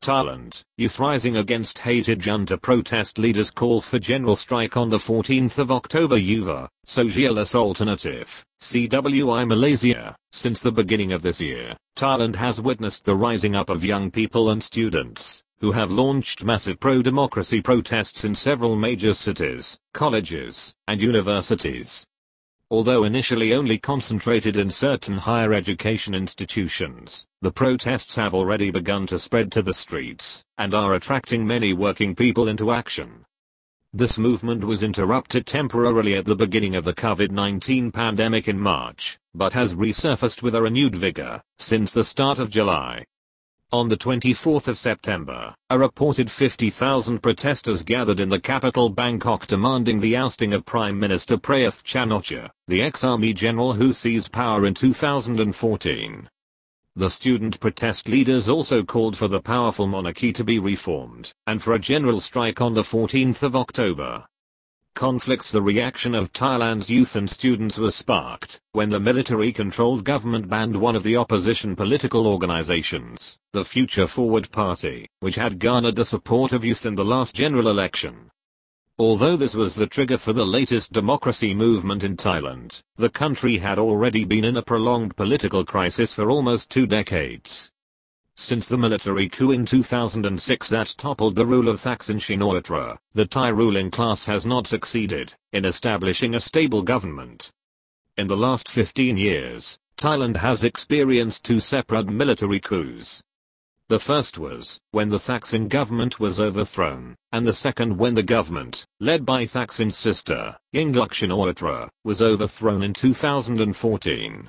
Thailand, youth rising against hated junta protest leaders call for general strike on the 14th of October. Yuva, Socialist Alternative, CWI Malaysia. Since the beginning of this year, Thailand has witnessed the rising up of young people and students, who have launched massive pro-democracy protests in several major cities, colleges, and universities. Although initially only concentrated in certain higher education institutions, the protests have already begun to spread to the streets, and are attracting many working people into action. This movement was interrupted temporarily at the beginning of the COVID-19 pandemic in March, but has resurfaced with a renewed vigor since the start of July. On the 24th of September, a reported 50,000 protesters gathered in the capital Bangkok demanding the ousting of Prime Minister Prayuth Chan-o-cha, the ex-army general who seized power in 2014. The student protest leaders also called for the powerful monarchy to be reformed, and for a general strike on the 14th of October. Conflicts. The reaction of Thailand's youth and students was sparked when the military-controlled government banned one of the opposition political organizations, the Future Forward Party, which had garnered the support of youth in the last general election. Although this was the trigger for the latest democracy movement in Thailand, the country had already been in a prolonged political crisis for almost 2 decades. Since the military coup in 2006 that toppled the rule of Thaksin Shinawatra, the Thai ruling class has not succeeded in establishing a stable government. In the last 15 years, Thailand has experienced 2 separate military coups. The first was when the Thaksin government was overthrown, and the second when the government, led by Thaksin's sister, Yingluck Shinawatra, was overthrown in 2014.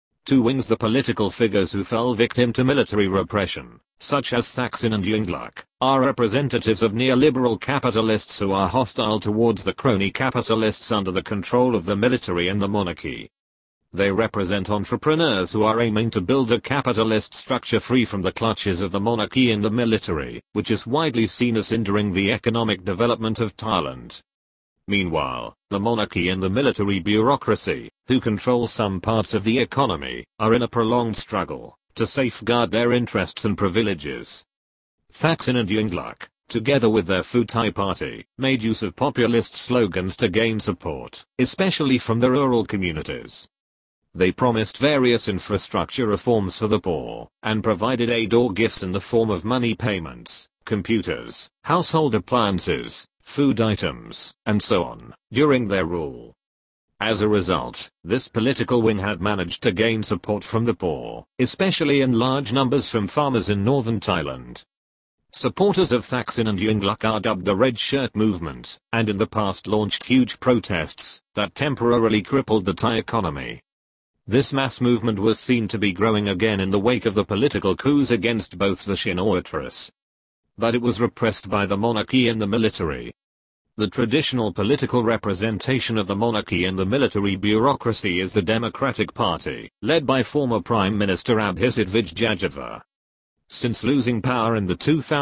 2 wings. The political figures who fell victim to military repression, such as Thaksin and Yingluck, are representatives of neoliberal capitalists who are hostile towards the crony capitalists under the control of the military and the monarchy. They represent entrepreneurs who are aiming to build a capitalist structure free from the clutches of the monarchy and the military, which is widely seen as hindering the economic development of Thailand. Meanwhile, the monarchy and the military bureaucracy, who control some parts of the economy, are in a prolonged struggle to safeguard their interests and privileges. Thaksin and Yingluck, together with their Pheu Thai party, made use of populist slogans to gain support, especially from the rural communities. They promised various infrastructure reforms for the poor, and provided aid or gifts in the form of money payments, computers, household appliances, food items, and so on, during their rule. As a result, this political wing had managed to gain support from the poor, especially in large numbers from farmers in northern Thailand. Supporters of Thaksin and Yingluck are dubbed the Red Shirt Movement, and in the past launched huge protests that temporarily crippled the Thai economy. This mass movement was seen to be growing again in the wake of the political coups against both the Shinawatras. But it was repressed by the monarchy and the military. The traditional political representation of the monarchy and the military bureaucracy is the Democratic Party, led by former Prime Minister Abhisit Vijayjava. Since losing power in the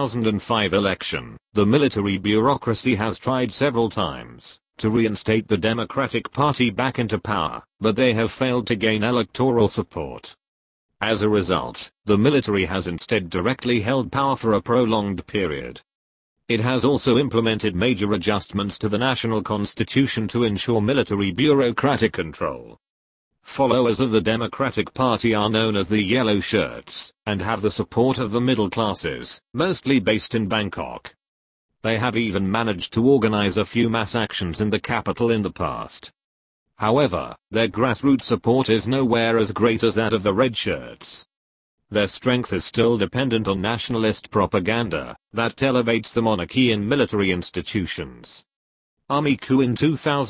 2005 election, the military bureaucracy has tried several times to reinstate the Democratic Party back into power, but they have failed to gain electoral support. As a result, the military has instead directly held power for a prolonged period. It has also implemented major adjustments to the national constitution to ensure military bureaucratic control. Followers of the Democratic Party are known as the Yellow Shirts, and have the support of the middle classes, mostly based in Bangkok. They have even managed to organize a few mass actions in the capital in the past. However, their grassroots support is nowhere as great as that of the Red Shirts. Their strength is still dependent on nationalist propaganda that elevates the monarchy and military institutions. Army coup in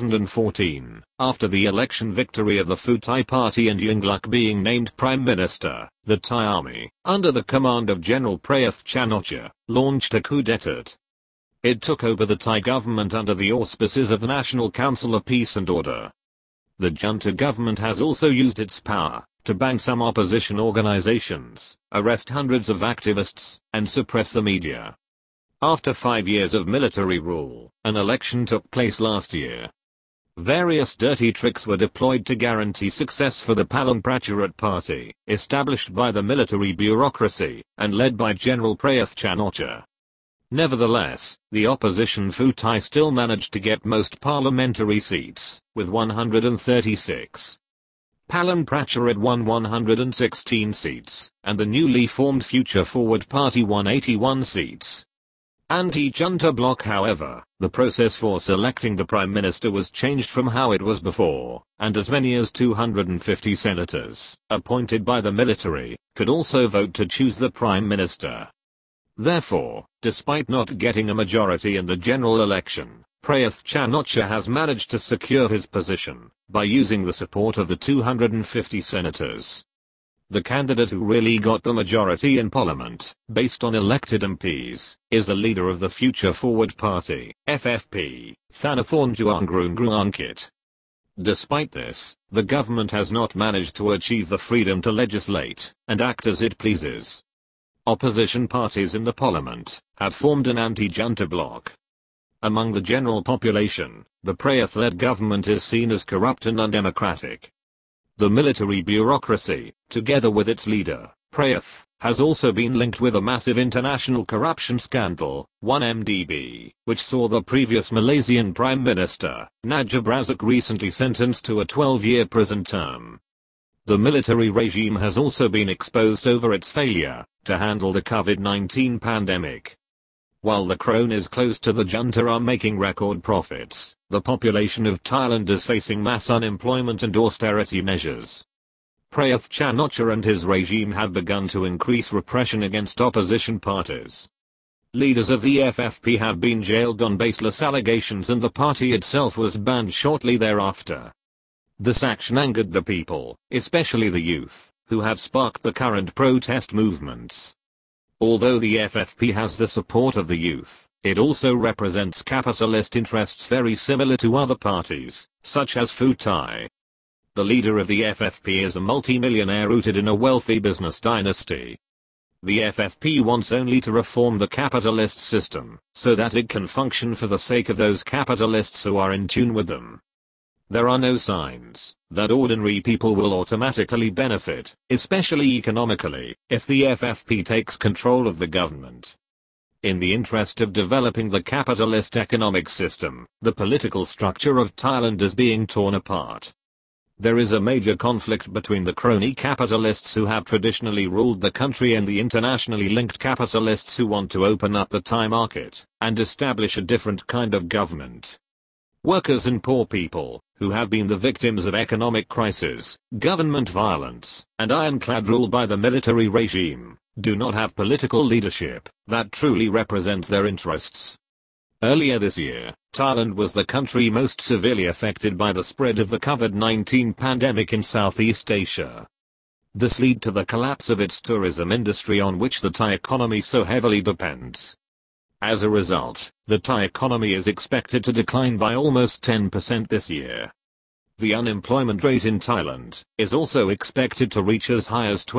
2014, after the election victory of the Pheu Thai party and Yingluck being named Prime Minister, the Thai army, under the command of General Prayuth Chan-o-cha, launched a coup d'état. It took over the Thai government under the auspices of the National Council of Peace and Order. The junta government has also used its power to bang some opposition organizations, arrest hundreds of activists, and suppress the media. After 5 years of military rule, an election took place last year. Various dirty tricks were deployed to guarantee success for the Palang Pracharat Party, established by the military bureaucracy and led by General Prayuth Chan-o-cha. Nevertheless, the opposition Pheu Thai still managed to get most parliamentary seats, with 136. Palang Pracharat won 116 seats, and the newly formed Future Forward Party won 81 seats. Anti-junta bloc. However, the process for selecting the Prime Minister was changed from how it was before, and as many as 250 senators, appointed by the military, could also vote to choose the Prime Minister. Therefore, despite not getting a majority in the general election, Prayuth Chan-o-cha has managed to secure his position by using the support of the 250 senators. The candidate who really got the majority in parliament, based on elected MPs, is the leader of the Future Forward Party, FFP, Thanathorn Juangroongruangkit. Despite this, the government has not managed to achieve the freedom to legislate and act as it pleases. Opposition parties in the parliament have formed an anti-junta bloc. Among the general population, the Prayuth-led government is seen as corrupt and undemocratic. The military bureaucracy, together with its leader, Prayuth, has also been linked with a massive international corruption scandal, 1MDB, which saw the previous Malaysian Prime Minister, Najib Razak, recently sentenced to a 12-year prison term. The military regime has also been exposed over its failure to handle the COVID-19 pandemic. While the cronies close to the junta are making record profits, the population of Thailand is facing mass unemployment and austerity measures. Prayuth Chan-o-cha and his regime have begun to increase repression against opposition parties. Leaders of the FFP have been jailed on baseless allegations, and the party itself was banned shortly thereafter. This action angered the people, especially the youth, who have sparked the current protest movements. Although the FFP has the support of the youth, it also represents capitalist interests very similar to other parties, such as Pheu Thai. The leader of the FFP is a multi-millionaire rooted in a wealthy business dynasty. The FFP wants only to reform the capitalist system, so that it can function for the sake of those capitalists who are in tune with them. There are no signs that ordinary people will automatically benefit, especially economically, if the FFP takes control of the government. In the interest of developing the capitalist economic system, the political structure of Thailand is being torn apart. There is a major conflict between the crony capitalists who have traditionally ruled the country and the internationally linked capitalists who want to open up the Thai market and establish a different kind of government. Workers and poor people, who have been the victims of economic crisis, government violence, and ironclad rule by the military regime, do not have political leadership that truly represents their interests. Earlier this year, Thailand was the country most severely affected by the spread of the COVID-19 pandemic in Southeast Asia. This led to the collapse of its tourism industry, on which the Thai economy so heavily depends. As a result, the Thai economy is expected to decline by almost 10% this year. The unemployment rate in Thailand is also expected to reach as high as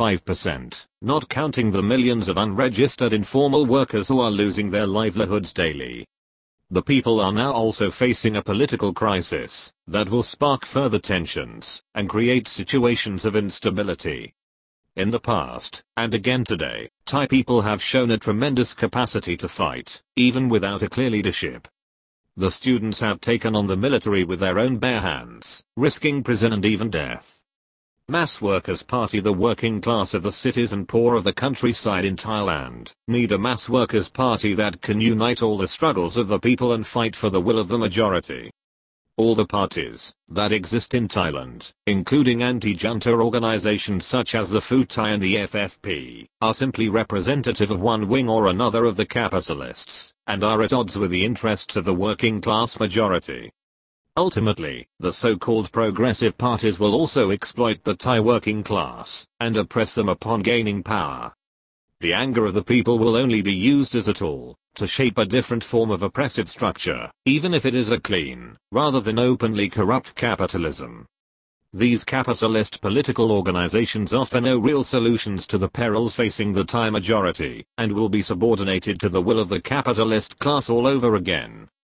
25%, not counting the millions of unregistered informal workers who are losing their livelihoods daily. The people are now also facing a political crisis that will spark further tensions and create situations of instability. In the past, and again today, Thai people have shown a tremendous capacity to fight, even without a clear leadership. The students have taken on the military with their own bare hands, risking prison and even death. Mass Workers' Party, the working class of the cities and poor of the countryside in Thailand, need a mass workers' party that can unite all the struggles of the people and fight for the will of the majority. All the parties that exist in Thailand, including anti-junta organizations such as the Pheu Thai and the FFP, are simply representative of one wing or another of the capitalists, and are at odds with the interests of the working class majority. Ultimately, the so-called progressive parties will also exploit the Thai working class and oppress them upon gaining power. The anger of the people will only be used as a tool to shape a different form of oppressive structure, even if it is a clean, rather than openly corrupt capitalism. These capitalist political organizations offer no real solutions to the perils facing the Thai majority, and will be subordinated to the will of the capitalist class all over again.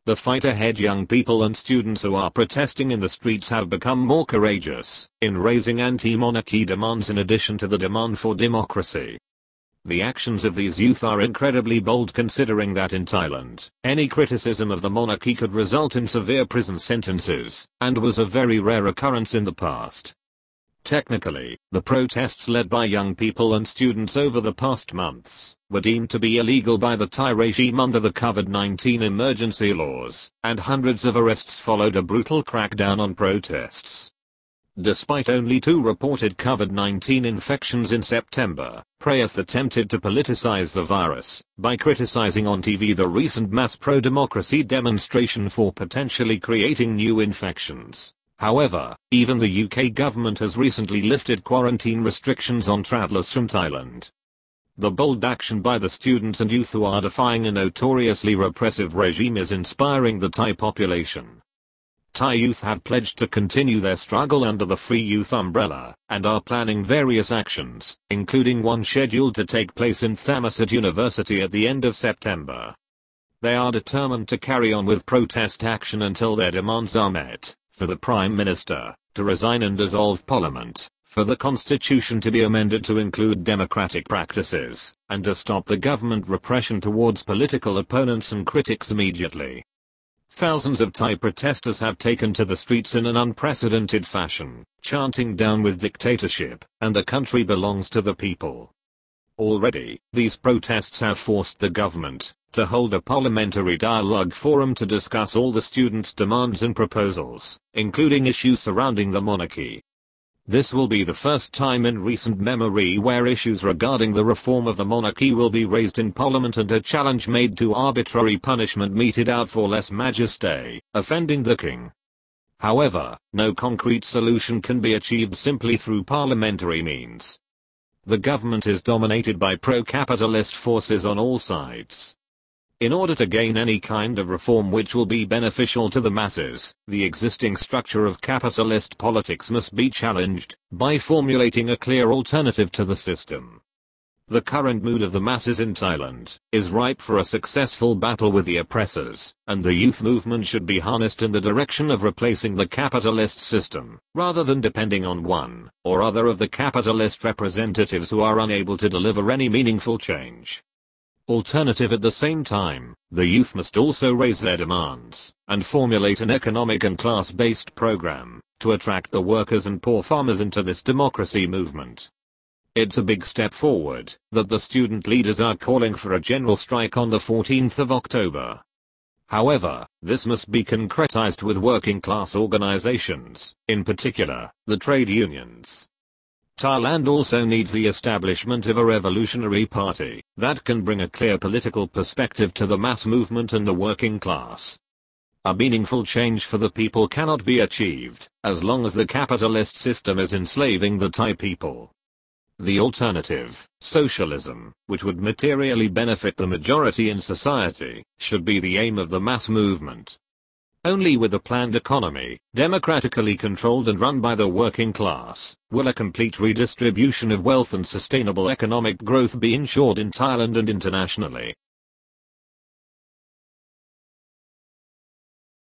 The fight ahead. Young people and students who are protesting in the streets have become more courageous in raising anti-monarchy demands in addition to the demand for democracy. The actions of these youth are incredibly bold considering that in Thailand, any criticism of the monarchy could result in severe prison sentences, and was a very rare occurrence in the past. Technically, the protests led by young people and students over the past months were deemed to be illegal by the Thai regime under the COVID-19 emergency laws, and hundreds of arrests followed a brutal crackdown on protests. Despite only 2 reported COVID-19 infections in September, Prayuth attempted to politicize the virus by criticizing on TV the recent mass pro-democracy demonstration for potentially creating new infections. However, even the UK government has recently lifted quarantine restrictions on travellers from Thailand. The bold action by the students and youth who are defying a notoriously repressive regime is inspiring the Thai population. Thai youth have pledged to continue their struggle under the Free Youth umbrella, and are planning various actions, including one scheduled to take place in Thammasat University at the end of September. They are determined to carry on with protest action until their demands are met, for the Prime Minister to resign and dissolve Parliament, for the Constitution to be amended to include democratic practices, and to stop the government repression towards political opponents and critics immediately. Thousands of Thai protesters have taken to the streets in an unprecedented fashion, chanting "Down with dictatorship, and the country belongs to the people." Already, these protests have forced the government to hold a parliamentary dialogue forum to discuss all the students' demands and proposals, including issues surrounding the monarchy. This will be the first time in recent memory where issues regarding the reform of the monarchy will be raised in Parliament and a challenge made to arbitrary punishment meted out for lèse majesté, offending the king. However, no concrete solution can be achieved simply through parliamentary means. The government is dominated by pro-capitalist forces on all sides. In order to gain any kind of reform which will be beneficial to the masses, the existing structure of capitalist politics must be challenged by formulating a clear alternative to the system. The current mood of the masses in Thailand is ripe for a successful battle with the oppressors, and the youth movement should be harnessed in the direction of replacing the capitalist system, rather than depending on one or other of the capitalist representatives who are unable to deliver any meaningful change. Alternative. At the same time, the youth must also raise their demands and formulate an economic and class-based program to attract the workers and poor farmers into this democracy movement. It's a big step forward that the student leaders are calling for a general strike on the 14th of October. However, this must be concretized with working class organizations, in particular, the trade unions. Thailand also needs the establishment of a revolutionary party that can bring a clear political perspective to the mass movement and the working class. A meaningful change for the people cannot be achieved as long as the capitalist system is enslaving the Thai people. The alternative, socialism, which would materially benefit the majority in society, should be the aim of the mass movement. Only with a planned economy, democratically controlled and run by the working class, will a complete redistribution of wealth and sustainable economic growth be ensured in Thailand and internationally.